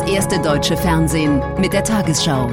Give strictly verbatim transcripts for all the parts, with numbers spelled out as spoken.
erste deutsche Fernsehen mit der Tagesschau.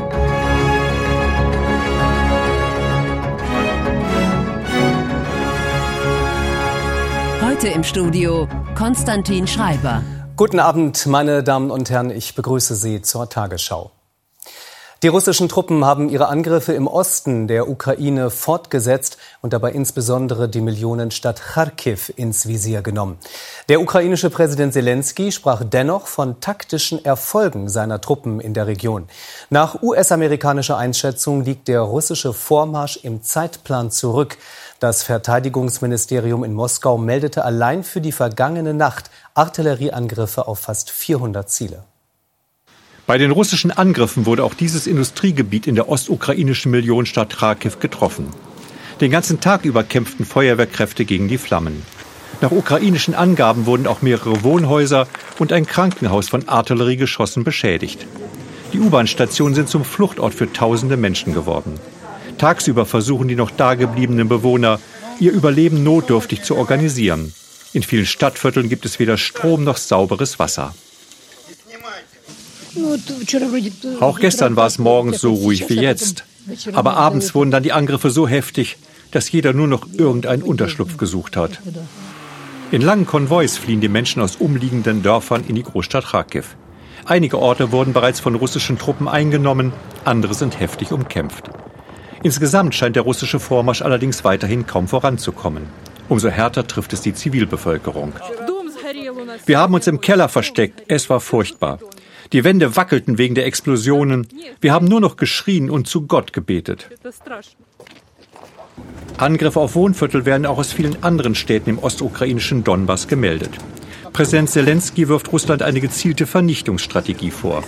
Heute im Studio Konstantin Schreiber. Guten Abend, meine Damen und Herren, ich begrüße Sie zur Tagesschau. Die russischen Truppen haben ihre Angriffe im Osten der Ukraine fortgesetzt und dabei insbesondere die Millionenstadt Charkiw ins Visier genommen. Der ukrainische Präsident Selenskyj sprach dennoch von taktischen Erfolgen seiner Truppen in der Region. Nach U S-amerikanischer Einschätzung liegt der russische Vormarsch im Zeitplan zurück. Das Verteidigungsministerium in Moskau meldete allein für die vergangene Nacht Artillerieangriffe auf fast vierhundert Ziele. Bei den russischen Angriffen wurde auch dieses Industriegebiet in der ostukrainischen Millionenstadt Charkiw getroffen. Den ganzen Tag über kämpften Feuerwehrkräfte gegen die Flammen. Nach ukrainischen Angaben wurden auch mehrere Wohnhäuser und ein Krankenhaus von Artilleriegeschossen beschädigt. Die U-Bahn-Stationen sind zum Fluchtort für tausende Menschen geworden. Tagsüber versuchen die noch dagebliebenen Bewohner, ihr Überleben notdürftig zu organisieren. In vielen Stadtvierteln gibt es weder Strom noch sauberes Wasser. Auch gestern war es morgens so ruhig wie jetzt. Aber abends wurden dann die Angriffe so heftig, dass jeder nur noch irgendeinen Unterschlupf gesucht hat. In langen Konvois fliehen die Menschen aus umliegenden Dörfern in die Großstadt Charkiw. Einige Orte wurden bereits von russischen Truppen eingenommen, andere sind heftig umkämpft. Insgesamt scheint der russische Vormarsch allerdings weiterhin kaum voranzukommen. Umso härter trifft es die Zivilbevölkerung. Wir haben uns im Keller versteckt, es war furchtbar. Die Wände wackelten wegen der Explosionen. Wir haben nur noch geschrien und zu Gott gebetet. Angriffe auf Wohnviertel werden auch aus vielen anderen Städten im ostukrainischen Donbass gemeldet. Präsident Selenskyj wirft Russland eine gezielte Vernichtungsstrategie vor.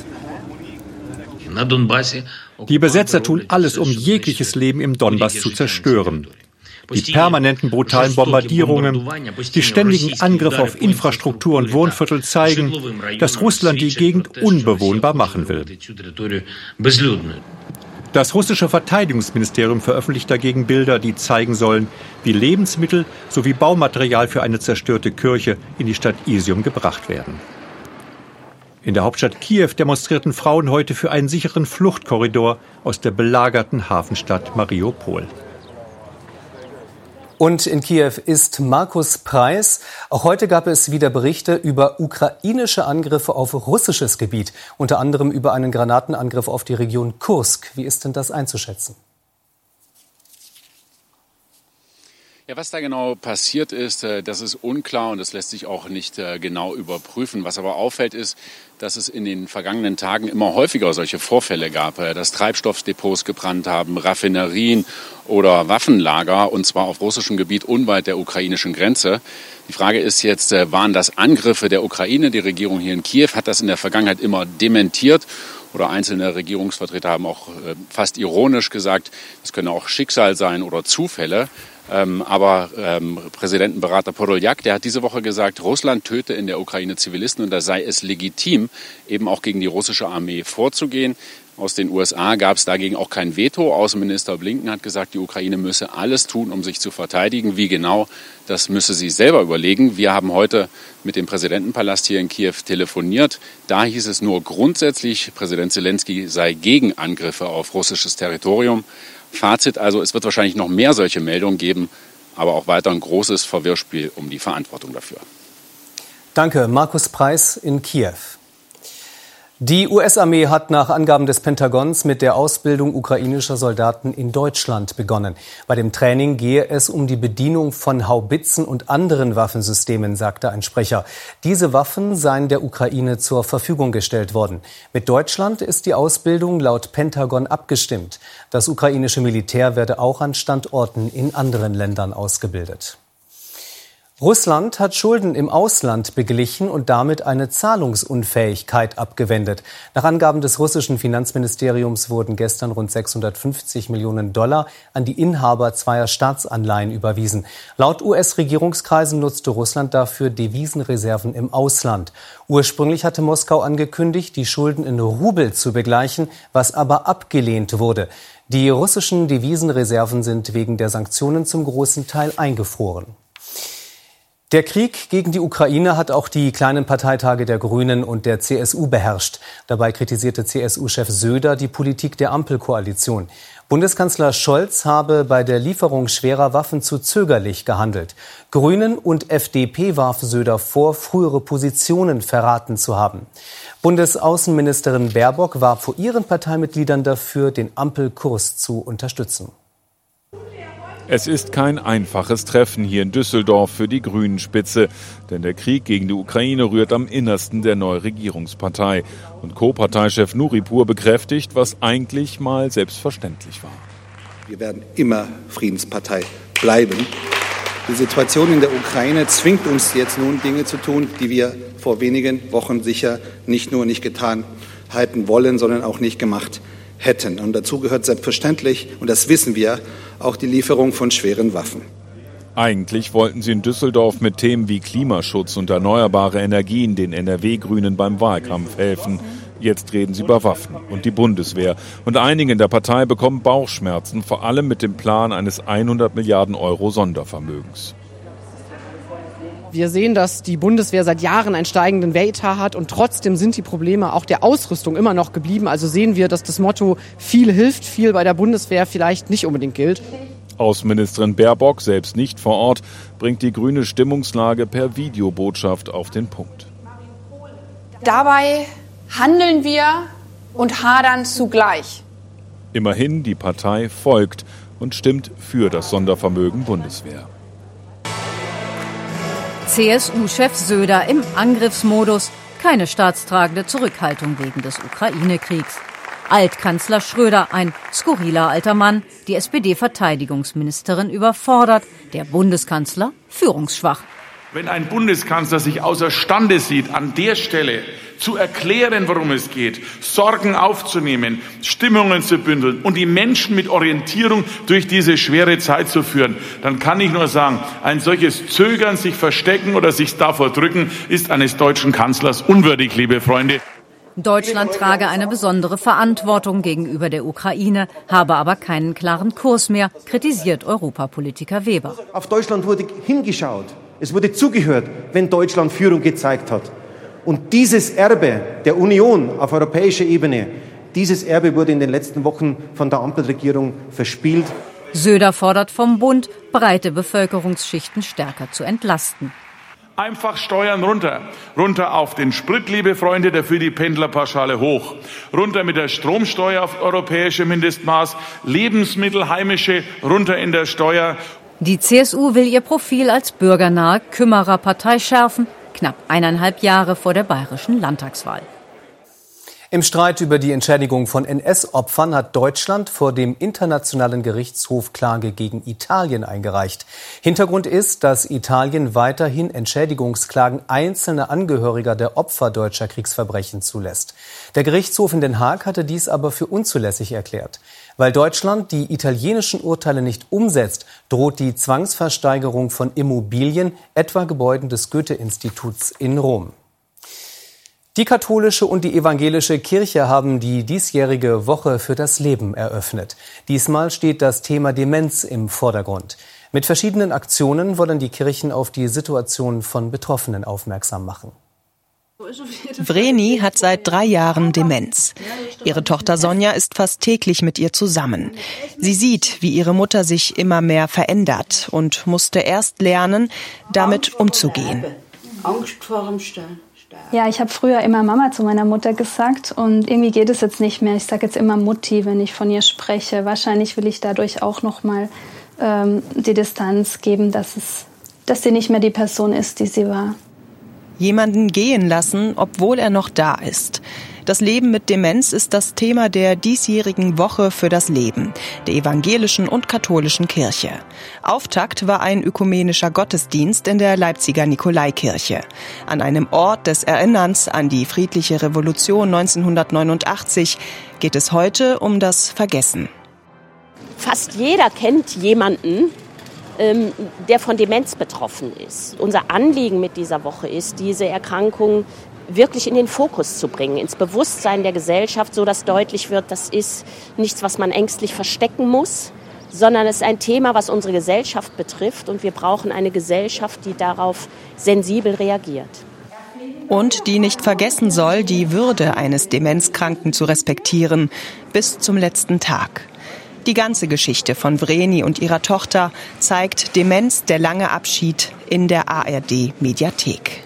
Die Besetzer tun alles, um jegliches Leben im Donbass zu zerstören. Die permanenten brutalen Bombardierungen, die ständigen Angriffe auf Infrastruktur und Wohnviertel zeigen, dass Russland die Gegend unbewohnbar machen will. Das russische Verteidigungsministerium veröffentlicht dagegen Bilder, die zeigen sollen, wie Lebensmittel sowie Baumaterial für eine zerstörte Kirche in die Stadt Isium gebracht werden. In der Hauptstadt Kiew demonstrierten Frauen heute für einen sicheren Fluchtkorridor aus der belagerten Hafenstadt Mariupol. Und in Kiew ist Markus Preiß. Auch heute gab es wieder Berichte über ukrainische Angriffe auf russisches Gebiet, unter anderem über einen Granatenangriff auf die Region Kursk. Wie ist denn das einzuschätzen? Ja, was da genau passiert ist, das ist unklar und das lässt sich auch nicht genau überprüfen. Was aber auffällt, ist, dass es in den vergangenen Tagen immer häufiger solche Vorfälle gab, dass Treibstoffdepots gebrannt haben, Raffinerien oder Waffenlager, und zwar auf russischem Gebiet unweit der ukrainischen Grenze. Die Frage ist jetzt, waren das Angriffe der Ukraine? Die Regierung hier in Kiew hat das in der Vergangenheit immer dementiert. Oder einzelne Regierungsvertreter haben auch fast ironisch gesagt, es könne auch Schicksal sein oder Zufälle. Ähm, aber ähm, Präsidentenberater Podoljak, der hat diese Woche gesagt, Russland töte in der Ukraine Zivilisten und da sei es legitim, eben auch gegen die russische Armee vorzugehen. Aus den U S A gab es dagegen auch kein Veto. Außenminister Blinken hat gesagt, die Ukraine müsse alles tun, um sich zu verteidigen. Wie genau, das müsse sie selber überlegen. Wir haben heute mit dem Präsidentenpalast hier in Kiew telefoniert. Da hieß es nur grundsätzlich, Präsident Selenskyj sei gegen Angriffe auf russisches Territorium. Fazit also, es wird wahrscheinlich noch mehr solche Meldungen geben, aber auch weiter ein großes Verwirrspiel um die Verantwortung dafür. Danke, Markus Preiß in Kiew. Die U S-Armee hat nach Angaben des Pentagons mit der Ausbildung ukrainischer Soldaten in Deutschland begonnen. Bei dem Training gehe es um die Bedienung von Haubitzen und anderen Waffensystemen, sagte ein Sprecher. Diese Waffen seien der Ukraine zur Verfügung gestellt worden. Mit Deutschland ist die Ausbildung laut Pentagon abgestimmt. Das ukrainische Militär werde auch an Standorten in anderen Ländern ausgebildet. Russland hat Schulden im Ausland beglichen und damit eine Zahlungsunfähigkeit abgewendet. Nach Angaben des russischen Finanzministeriums wurden gestern rund sechshundertfünfzig Millionen Dollar an die Inhaber zweier Staatsanleihen überwiesen. Laut U S-Regierungskreisen nutzte Russland dafür Devisenreserven im Ausland. Ursprünglich hatte Moskau angekündigt, die Schulden in Rubel zu begleichen, was aber abgelehnt wurde. Die russischen Devisenreserven sind wegen der Sanktionen zum großen Teil eingefroren. Der Krieg gegen die Ukraine hat auch die kleinen Parteitage der Grünen und der C S U beherrscht. Dabei kritisierte C S U-Chef Söder die Politik der Ampelkoalition. Bundeskanzler Scholz habe bei der Lieferung schwerer Waffen zu zögerlich gehandelt. Grünen und F D P warf Söder vor, frühere Positionen verraten zu haben. Bundesaußenministerin Baerbock warb vor ihren Parteimitgliedern dafür, den Ampelkurs zu unterstützen. Es ist kein einfaches Treffen hier in Düsseldorf für die Grünen-Spitze, denn der Krieg gegen die Ukraine rührt am Innersten der Neuregierungspartei. Und Co-Parteichef Nuripur bekräftigt, was eigentlich mal selbstverständlich war. Wir werden immer Friedenspartei bleiben. Die Situation in der Ukraine zwingt uns jetzt nun, Dinge zu tun, die wir vor wenigen Wochen sicher nicht nur nicht getan halten wollen, sondern auch nicht gemacht hätten. Und dazu gehört selbstverständlich, und das wissen wir, auch die Lieferung von schweren Waffen. Eigentlich wollten sie in Düsseldorf mit Themen wie Klimaschutz und erneuerbare Energien den N R W-Grünen beim Wahlkampf helfen. Jetzt reden sie über Waffen und die Bundeswehr. Und einige in der Partei bekommen Bauchschmerzen, vor allem mit dem Plan eines hundert Milliarden Euro Sondervermögens. Wir sehen, dass die Bundeswehr seit Jahren einen steigenden Wehretat hat und trotzdem sind die Probleme auch der Ausrüstung immer noch geblieben. Also sehen wir, dass das Motto viel hilft viel bei der Bundeswehr vielleicht nicht unbedingt gilt. Außenministerin Baerbock, selbst nicht vor Ort, bringt die grüne Stimmungslage per Videobotschaft auf den Punkt. Dabei handeln wir und hadern zugleich. Immerhin, die Partei folgt und stimmt für das Sondervermögen Bundeswehr. C S U-Chef Söder im Angriffsmodus. Keine staatstragende Zurückhaltung wegen des Ukraine-Kriegs. Altkanzler Schröder, ein skurriler alter Mann, die S P D-Verteidigungsministerin überfordert, der Bundeskanzler führungsschwach. Wenn ein Bundeskanzler sich außerstande sieht, an der Stelle zu erklären, worum es geht, Sorgen aufzunehmen, Stimmungen zu bündeln und die Menschen mit Orientierung durch diese schwere Zeit zu führen, dann kann ich nur sagen, ein solches Zögern, sich verstecken oder sich davor drücken, ist eines deutschen Kanzlers unwürdig, liebe Freunde. Deutschland trage eine besondere Verantwortung gegenüber der Ukraine, habe aber keinen klaren Kurs mehr, kritisiert Europapolitiker Weber. Auf Deutschland wurde hingeschaut, es wurde zugehört, wenn Deutschland Führung gezeigt hat. Und dieses Erbe der Union auf europäischer Ebene, dieses Erbe wurde in den letzten Wochen von der Ampelregierung verspielt. Söder fordert vom Bund, breite Bevölkerungsschichten stärker zu entlasten. Einfach Steuern runter. Runter auf den Sprit, liebe Freunde, dafür die Pendlerpauschale hoch. Runter mit der Stromsteuer auf europäische Mindestmaß. Lebensmittel, heimische, runter in der Steuer. Die C S U will ihr Profil als bürgernahe Kümmererpartei schärfen, knapp eineinhalb Jahre vor der bayerischen Landtagswahl. Im Streit über die Entschädigung von N S-Opfern hat Deutschland vor dem Internationalen Gerichtshof Klage gegen Italien eingereicht. Hintergrund ist, dass Italien weiterhin Entschädigungsklagen einzelner Angehöriger der Opfer deutscher Kriegsverbrechen zulässt. Der Gerichtshof in Den Haag hatte dies aber für unzulässig erklärt. Weil Deutschland die italienischen Urteile nicht umsetzt, droht die Zwangsversteigerung von Immobilien, etwa Gebäuden des Goethe-Instituts in Rom. Die katholische und die evangelische Kirche haben die diesjährige Woche für das Leben eröffnet. Diesmal steht das Thema Demenz im Vordergrund. Mit verschiedenen Aktionen wollen die Kirchen auf die Situation von Betroffenen aufmerksam machen. Vreni hat seit drei Jahren Demenz. Ihre Tochter Sonja ist fast täglich mit ihr zusammen. Sie sieht, wie ihre Mutter sich immer mehr verändert und musste erst lernen, damit umzugehen. Angst vor dem Sterben. Ja, ich habe früher immer Mama zu meiner Mutter gesagt und irgendwie geht es jetzt nicht mehr. Ich sage jetzt immer Mutti, wenn ich von ihr spreche. Wahrscheinlich will ich dadurch auch noch mal ähm, die Distanz geben, dass es, dass sie nicht mehr die Person ist, die sie war. Jemanden gehen lassen, obwohl er noch da ist. Das Leben mit Demenz ist das Thema der diesjährigen Woche für das Leben, der evangelischen und katholischen Kirche. Auftakt war ein ökumenischer Gottesdienst in der Leipziger Nikolaikirche. An einem Ort des Erinnerns an die friedliche Revolution neunzehnhundertneunundachtzig geht es heute um das Vergessen. Fast jeder kennt jemanden, ähm, der von Demenz betroffen ist. Unser Anliegen mit dieser Woche ist, diese Erkrankung wirklich in den Fokus zu bringen, ins Bewusstsein der Gesellschaft, so dass deutlich wird, das ist nichts, was man ängstlich verstecken muss, sondern es ist ein Thema, was unsere Gesellschaft betrifft und wir brauchen eine Gesellschaft, die darauf sensibel reagiert. Und die nicht vergessen soll, die Würde eines Demenzkranken zu respektieren, bis zum letzten Tag. Die ganze Geschichte von Vreni und ihrer Tochter zeigt Demenz, der lange Abschied in der A R D-Mediathek.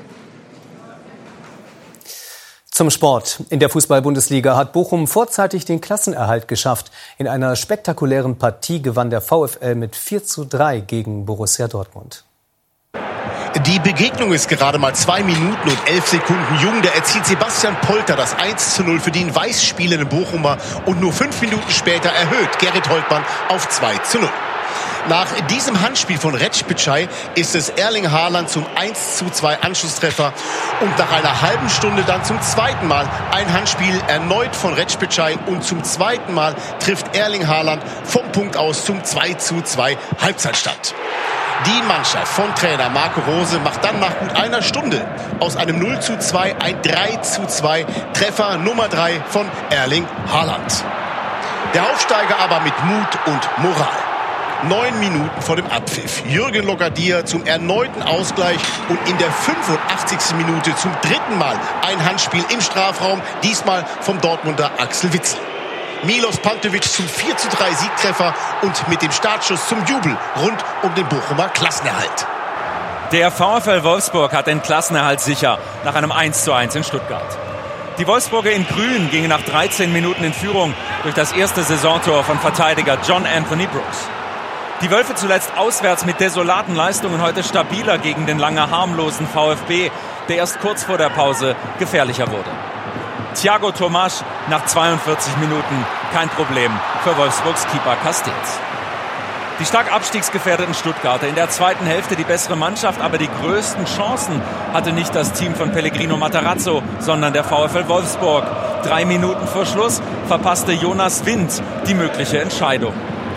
Zum Sport. In der Fußball-Bundesliga hat Bochum vorzeitig den Klassenerhalt geschafft. In einer spektakulären Partie gewann der VfL mit vier zu drei gegen Borussia Dortmund. Die Begegnung ist gerade mal zwei Minuten und elf Sekunden jung. Da erzielt Sebastian Polter das eins zu null für den weiß spielenden Bochumer. Und nur fünf Minuten später erhöht Gerrit Holtmann auf zwei zu null. Nach diesem Handspiel von Recpicai ist es Erling Haaland zum eins zu zwei Anschlusstreffer. Und nach einer halben Stunde dann zum zweiten Mal ein Handspiel erneut von Recpicai. Und zum zweiten Mal trifft Erling Haaland vom Punkt aus zum zwei zu zwei Halbzeitstand. Die Mannschaft von Trainer Marco Rose macht dann nach gut einer Stunde aus einem null zu zwei ein drei zu zwei, Treffer Nummer drei von Erling Haaland. Der Aufsteiger aber mit Mut und Moral. Neun Minuten vor dem Abpfiff. Jürgen Lokadia zum erneuten Ausgleich und in der fünfundachtzigsten Minute zum dritten Mal ein Handspiel im Strafraum, diesmal vom Dortmunder Axel Witsel. Milos Pantovic zum vier zu drei Siegtreffer und mit dem Startschuss zum Jubel rund um den Bochumer Klassenerhalt. Der VfL Wolfsburg hat den Klassenerhalt sicher nach einem eins zu eins in Stuttgart. Die Wolfsburger in Grün gingen nach dreizehn Minuten in Führung durch das erste Saisontor von Verteidiger John Anthony Brooks. Die Wölfe zuletzt auswärts mit desolaten Leistungen heute stabiler gegen den lange harmlosen VfB, der erst kurz vor der Pause gefährlicher wurde. Thiago Tomasch nach zweiundvierzig Minuten kein Problem für Wolfsburgs Keeper Castells. Die stark abstiegsgefährdeten Stuttgarter in der zweiten Hälfte die bessere Mannschaft, aber die größten Chancen hatte nicht das Team von Pellegrino Matarazzo, sondern der VfL Wolfsburg. Drei Minuten vor Schluss verpasste Jonas Wind die mögliche Entscheidung.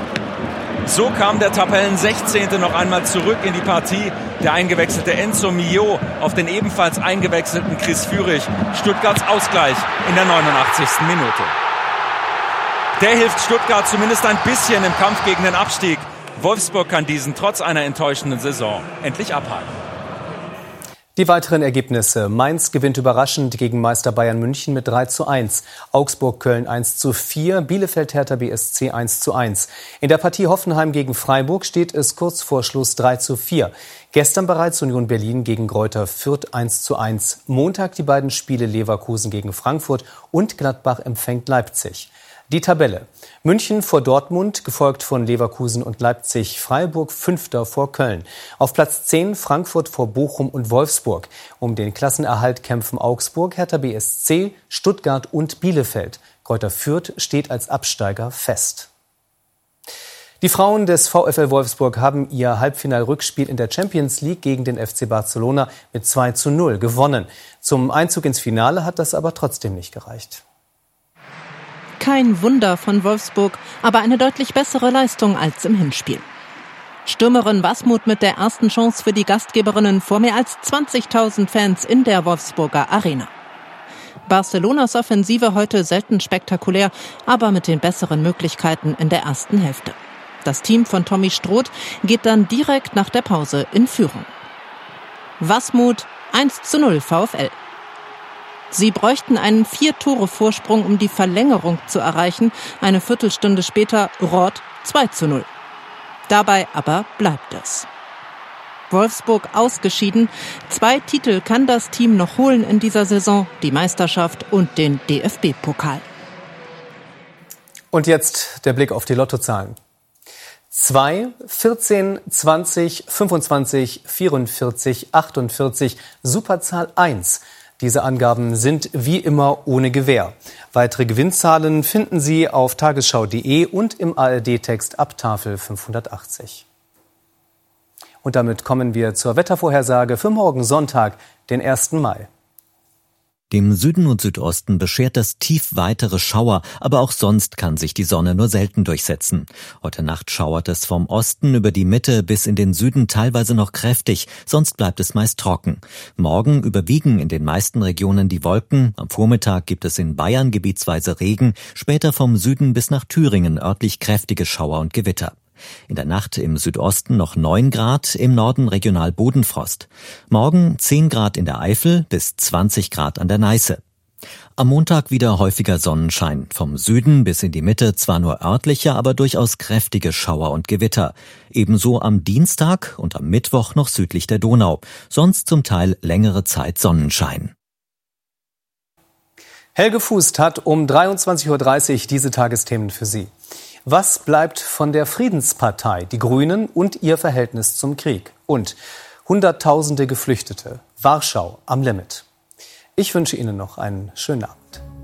So kam der Tabellensechzehnte noch einmal zurück in die Partie. Der eingewechselte Enzo Mio auf den ebenfalls eingewechselten Chris Führig. Stuttgarts Ausgleich in der neunundachtzigsten Minute. Der hilft Stuttgart zumindest ein bisschen im Kampf gegen den Abstieg. Wolfsburg kann diesen trotz einer enttäuschenden Saison endlich abhaken. Die weiteren Ergebnisse. Mainz gewinnt überraschend gegen Meister Bayern München mit drei zu eins. Augsburg-Köln eins zu vier. Bielefeld-Hertha B S C eins zu eins. In der Partie Hoffenheim gegen Freiburg steht es kurz vor Schluss drei zu vier. Gestern bereits Union Berlin gegen Greuther Fürth eins zu eins. Montag die beiden Spiele Leverkusen gegen Frankfurt und Gladbach empfängt Leipzig. Die Tabelle. München vor Dortmund, gefolgt von Leverkusen und Leipzig, Freiburg Fünfter vor Köln. Auf Platz zehn Frankfurt vor Bochum und Wolfsburg. Um den Klassenerhalt kämpfen Augsburg, Hertha B S C, Stuttgart und Bielefeld. Greuther Fürth steht als Absteiger fest. Die Frauen des VfL Wolfsburg haben ihr Halbfinal-Rückspiel in der Champions League gegen den F C Barcelona mit zwei zu null gewonnen. Zum Einzug ins Finale hat das aber trotzdem nicht gereicht. Kein Wunder von Wolfsburg, aber eine deutlich bessere Leistung als im Hinspiel. Stürmerin Wasmuth mit der ersten Chance für die Gastgeberinnen vor mehr als zwanzigtausend Fans in der Wolfsburger Arena. Barcelonas Offensive heute selten spektakulär, aber mit den besseren Möglichkeiten in der ersten Hälfte. Das Team von Tommy Stroth geht dann direkt nach der Pause in Führung. Wasmuth eins zu null VfL. Sie bräuchten einen Vier-Tore-Vorsprung, um die Verlängerung zu erreichen. Eine Viertelstunde später Roth zwei zu null. Dabei aber bleibt es. Wolfsburg ausgeschieden. Zwei Titel kann das Team noch holen in dieser Saison, die Meisterschaft und den D F B-Pokal. Und jetzt der Blick auf die Lottozahlen. zwei, vierzehn, zwanzig, fünfundzwanzig, vierundvierzig, achtundvierzig, Superzahl eins. Diese Angaben sind wie immer ohne Gewähr. Weitere Gewinnzahlen finden Sie auf tagesschau punkt de und im A R D-Text ab Tafel fünfhundertachtzig. Und damit kommen wir zur Wettervorhersage für morgen Sonntag, den ersten Mai. Dem Süden und Südosten beschert das Tief weitere Schauer, aber auch sonst kann sich die Sonne nur selten durchsetzen. Heute Nacht schauert es vom Osten über die Mitte bis in den Süden teilweise noch kräftig, sonst bleibt es meist trocken. Morgen überwiegen in den meisten Regionen die Wolken, am Vormittag gibt es in Bayern gebietsweise Regen, später vom Süden bis nach Thüringen örtlich kräftige Schauer und Gewitter. In der Nacht im Südosten noch neun Grad, im Norden regional Bodenfrost. Morgen zehn Grad in der Eifel bis zwanzig Grad an der Neiße. Am Montag wieder häufiger Sonnenschein. Vom Süden bis in die Mitte zwar nur örtliche, aber durchaus kräftige Schauer und Gewitter. Ebenso am Dienstag und am Mittwoch noch südlich der Donau. Sonst zum Teil längere Zeit Sonnenschein. Helge Fußt hat um dreiundzwanzig Uhr dreißig diese Tagesthemen für Sie. Was bleibt von der Friedenspartei, die Grünen und ihr Verhältnis zum Krieg? Und Hunderttausende Geflüchtete, Warschau am Limit. Ich wünsche Ihnen noch einen schönen Abend.